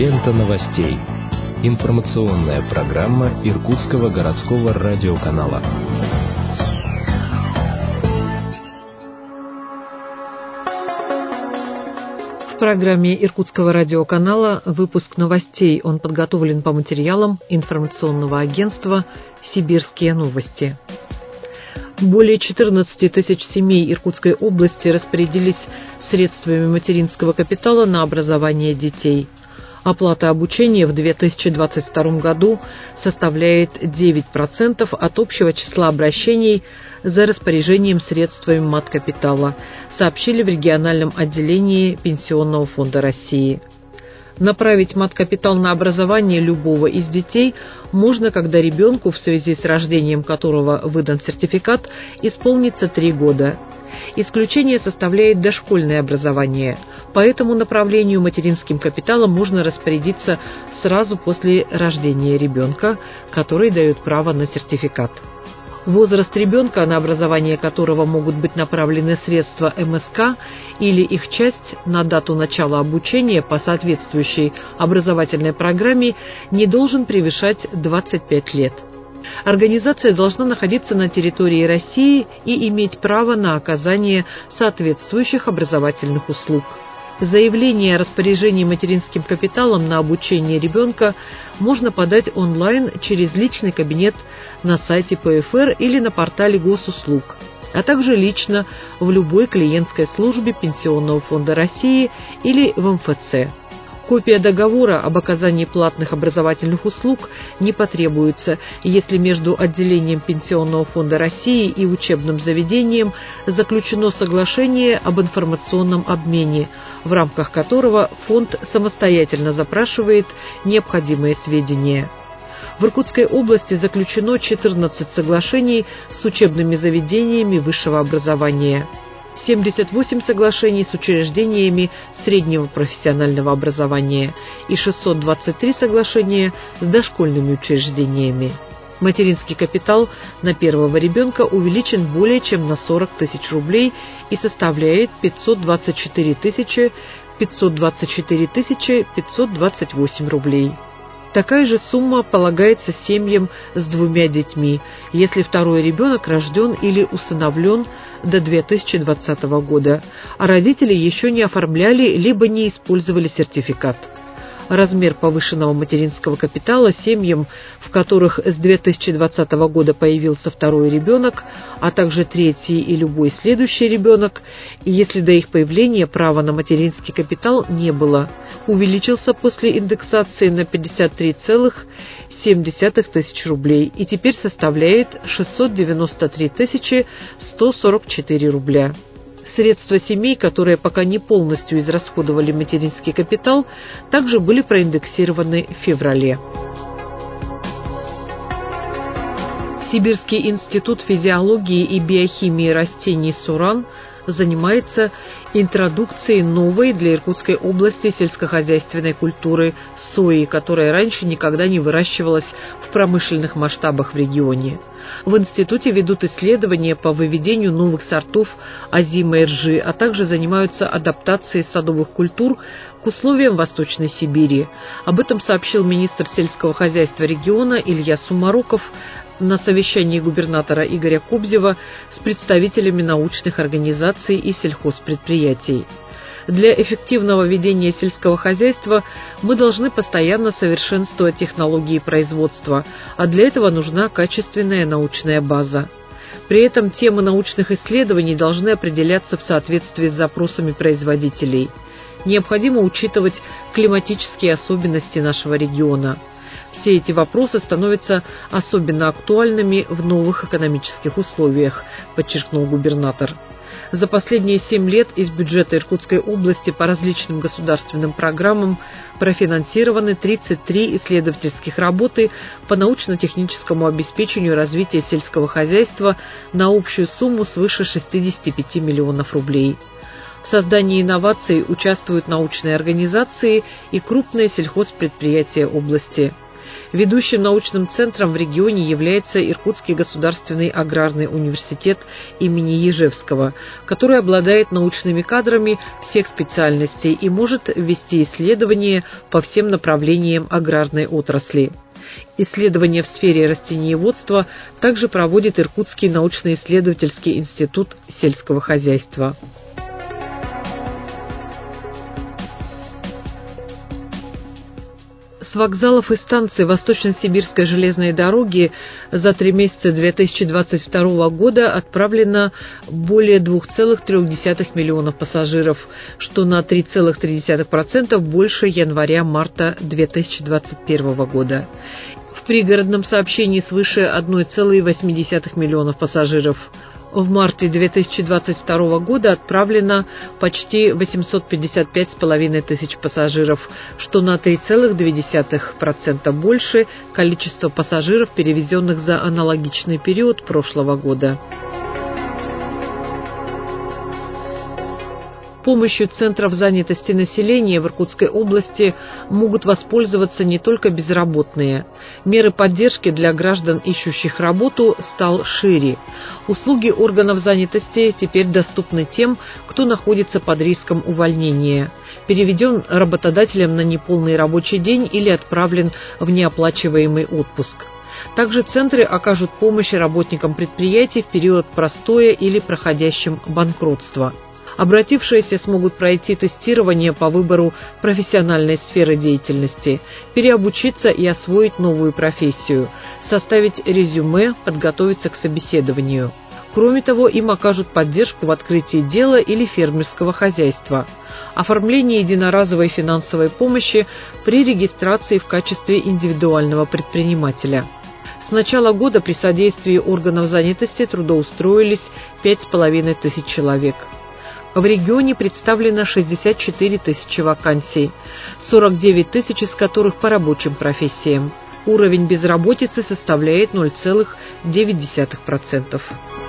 Лента новостей. Информационная программа Иркутского городского радиоканала. В программе Иркутского радиоканала выпуск новостей. Он подготовлен по материалам информационного агентства «Сибирские новости». Более 14 тысяч семей Иркутской области распорядились средствами материнского капитала на образование детей. Оплата обучения в 2022 году составляет 9% от общего числа обращений за распоряжением средствами маткапитала, сообщили в региональном отделении Пенсионного фонда России. Направить маткапитал на образование любого из детей можно, когда ребенку, в связи с рождением которого выдан сертификат, исполнится 3 года. Исключение составляет дошкольное образование. По этому направлению материнским капиталом можно распорядиться сразу после рождения ребенка, который дает право на сертификат. Возраст ребенка, на образование которого могут быть направлены средства МСК или их часть на дату начала обучения по соответствующей образовательной программе, не должен превышать 25 лет. Организация должна находиться на территории России и иметь право на оказание соответствующих образовательных услуг. Заявление о распоряжении материнским капиталом на обучение ребенка можно подать онлайн через личный кабинет на сайте ПФР или на портале госуслуг, а также лично в любой клиентской службе Пенсионного фонда России или в МФЦ. Копия договора об оказании платных образовательных услуг не потребуется, если между отделением Пенсионного фонда России и учебным заведением заключено соглашение об информационном обмене, в рамках которого фонд самостоятельно запрашивает необходимые сведения. В Иркутской области заключено 14 соглашений с учебными заведениями высшего образования. 78 соглашений с учреждениями среднего профессионального образования и 623 соглашения с дошкольными учреждениями. Материнский капитал на первого ребенка увеличен более чем на 40 тысяч рублей и составляет 524 528 рублей. Такая же сумма полагается семьям с 2 детьми, если второй ребенок рожден или усыновлен до 2020 года, а родители еще не оформляли либо не использовали сертификат. Размер повышенного материнского капитала семьям, в которых с 2020 года появился второй ребенок, а также третий и любой следующий ребенок, если до их появления права на материнский капитал не было, увеличился после индексации на 53,7 тысяч рублей и теперь составляет 693 144 рубля. Средства семей, которые пока не полностью израсходовали материнский капитал, также были проиндексированы в феврале. Сибирский институт физиологии и биохимии растений «Суран» занимается интродукцией новой для Иркутской области сельскохозяйственной культуры сои, которая раньше никогда не выращивалась в промышленных масштабах в регионе. В институте ведут исследования по выведению новых сортов озимой ржи, а также занимаются адаптацией садовых культур к условиям Восточной Сибири. Об этом сообщил министр сельского хозяйства региона Илья Сумароков на совещании губернатора Игоря Кобзева с представителями научных организаций и сельхозпредприятий. Для эффективного ведения сельского хозяйства мы должны постоянно совершенствовать технологии производства, а для этого нужна качественная научная база. При этом темы научных исследований должны определяться в соответствии с запросами производителей. Необходимо учитывать климатические особенности нашего региона. Все эти вопросы становятся особенно актуальными в новых экономических условиях, подчеркнул губернатор. За последние 7 лет из бюджета Иркутской области по различным государственным программам профинансированы 33 исследовательских работы по научно-техническому обеспечению развития сельского хозяйства на общую сумму свыше 65 миллионов рублей. В создании инноваций участвуют научные организации и крупные сельхозпредприятия области. Ведущим научным центром в регионе является Иркутский государственный аграрный университет имени Ежевского, который обладает научными кадрами всех специальностей и может вести исследования по всем направлениям аграрной отрасли. Исследования в сфере растениеводства также проводит Иркутский научно-исследовательский институт сельского хозяйства. С вокзалов и станций Восточно-Сибирской железной дороги за 3 месяца 2022 года отправлено более 2,3 миллионов пассажиров, что на 3,3% больше января-марта 2021 года. В пригородном сообщении свыше 1,8 миллионов пассажиров. В марте 2022 года отправлено почти 855,5 тысяч пассажиров, что на 3,2% больше количества пассажиров, перевезенных за аналогичный период прошлого года. Помощью центров занятости населения в Иркутской области могут воспользоваться не только безработные. Меры поддержки для граждан, ищущих работу, стал шире. Услуги органов занятости теперь доступны тем, кто находится под риском увольнения, переведен работодателем на неполный рабочий день или отправлен в неоплачиваемый отпуск. Также центры окажут помощь работникам предприятий в период простоя или проходящим банкротства. Обратившиеся смогут пройти тестирование по выбору профессиональной сферы деятельности, переобучиться и освоить новую профессию, составить резюме, подготовиться к собеседованию. Кроме того, им окажут поддержку в открытии дела или фермерского хозяйства, оформлении единоразовой финансовой помощи при регистрации в качестве индивидуального предпринимателя. С начала года при содействии органов занятости трудоустроились 5500 человек. В регионе представлено 64 тысячи вакансий, 49 тысяч из которых по рабочим профессиям. Уровень безработицы составляет 0,9%.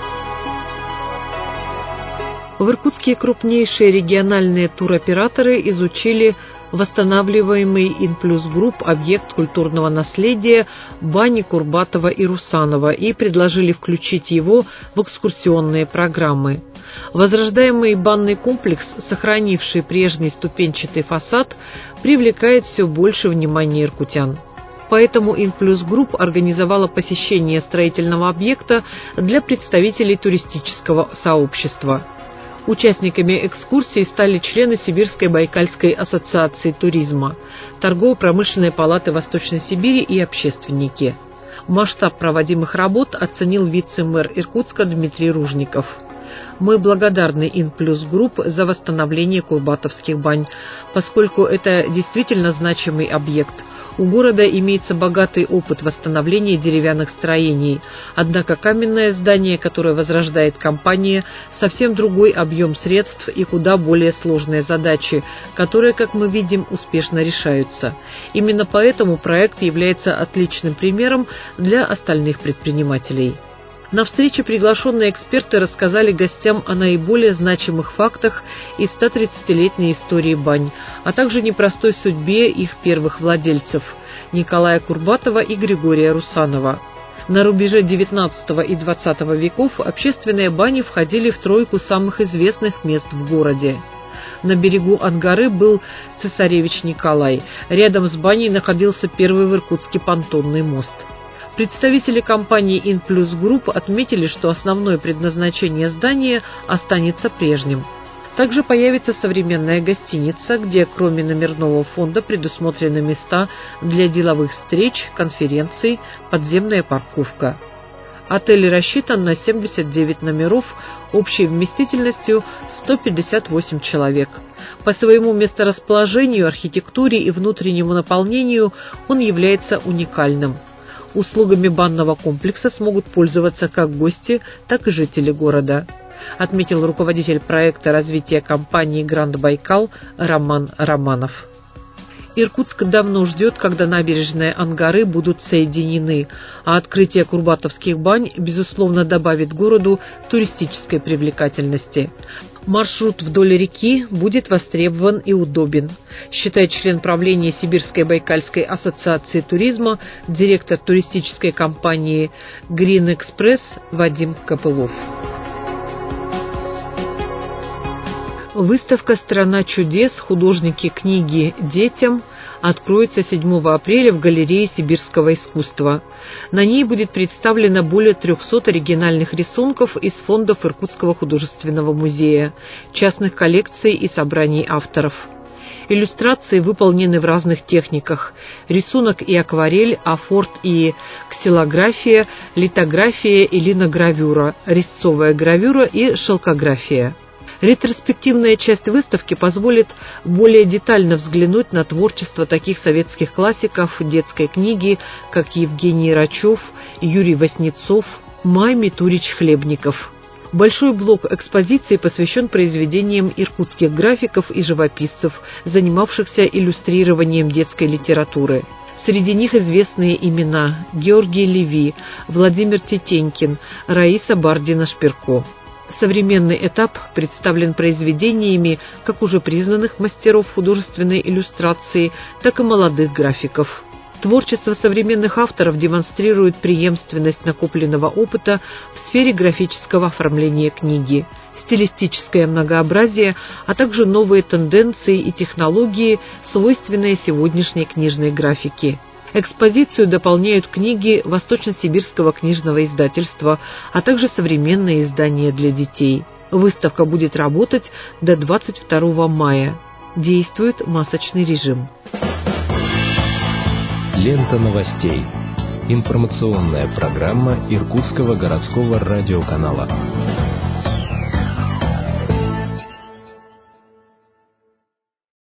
В Иркутске крупнейшие региональные туроператоры изучили восстанавливаемый Инплюс Групп объект культурного наследия бани Курбатова и Русанова и предложили включить его в экскурсионные программы. Возрождаемый банный комплекс, сохранивший прежний ступенчатый фасад, привлекает все больше внимания иркутян. Поэтому Инплюс Групп организовала посещение строительного объекта для представителей туристического сообщества. Участниками экскурсии стали члены Сибирской Байкальской ассоциации туризма, Торгово-промышленной палаты Восточной Сибири и общественники. Масштаб проводимых работ оценил вице-мэр Иркутска Дмитрий Ружников. Мы благодарны Инплюс Групп за восстановление курбатовских бань, поскольку это действительно значимый объект. У города имеется богатый опыт восстановления деревянных строений, однако каменное здание, которое возрождает компания, совсем другой объем средств и куда более сложные задачи, которые, как мы видим, успешно решаются. Именно поэтому проект является отличным примером для остальных предпринимателей. На встрече приглашенные эксперты рассказали гостям о наиболее значимых фактах из 130-летней истории бань, а также непростой судьбе их первых владельцев – Николая Курбатова и Григория Русанова. На рубеже XIX и XX веков общественные бани входили в тройку самых известных мест в городе. На берегу Ангары был цесаревич Николай. Рядом с баней находился первый в Иркутске понтонный мост. Представители компании Инплюс Групп отметили, что основное предназначение здания останется прежним. Также появится современная гостиница, где кроме номерного фонда предусмотрены места для деловых встреч, конференций, подземная парковка. Отель рассчитан на 79 номеров общей вместительностью 158 человек. По своему месторасположению, архитектуре и внутреннему наполнению он является уникальным. Услугами банного комплекса смогут пользоваться как гости, так и жители города, отметил руководитель проекта развития компании «Гранд Байкал» Роман Романов. Иркутск давно ждет, когда набережные Ангары будут соединены, а открытие курбатовских бань, безусловно, добавит городу туристической привлекательности. Маршрут вдоль реки будет востребован и удобен, считает член правления Сибирской Байкальской ассоциации туризма, директор туристической компании «Грин Экспресс» Вадим Копылов. Выставка «Страна чудес. Художники книги детям» откроется 7 апреля в галерее сибирского искусства. На ней будет представлено более 300 оригинальных рисунков из фондов Иркутского художественного музея, частных коллекций и собраний авторов. Иллюстрации выполнены в разных техниках: рисунок и акварель, афорт и ксилография, литография и линогравюра, резцовая гравюра и шелкография. Ретроспективная часть выставки позволит более детально взглянуть на творчество таких советских классиков детской книги, как Евгений Рачев, Юрий Васнецов, Май Турич-Хлебников. Большой блок экспозиции посвящен произведениям иркутских графиков и живописцев, занимавшихся иллюстрированием детской литературы. Среди них известные имена: Георгий Леви, Владимир Тетенькин, Раиса Бардина-Шпирко. Современный этап представлен произведениями как уже признанных мастеров художественной иллюстрации, так и молодых графиков. Творчество современных авторов демонстрирует преемственность накопленного опыта в сфере графического оформления книги, стилистическое многообразие, а также новые тенденции и технологии, свойственные сегодняшней книжной графике. Экспозицию дополняют книги Восточно-Сибирского книжного издательства, а также современные издания для детей. Выставка будет работать до 22 мая. Действует масочный режим. Лента новостей. Информационная программа Иркутского городского радиоканала.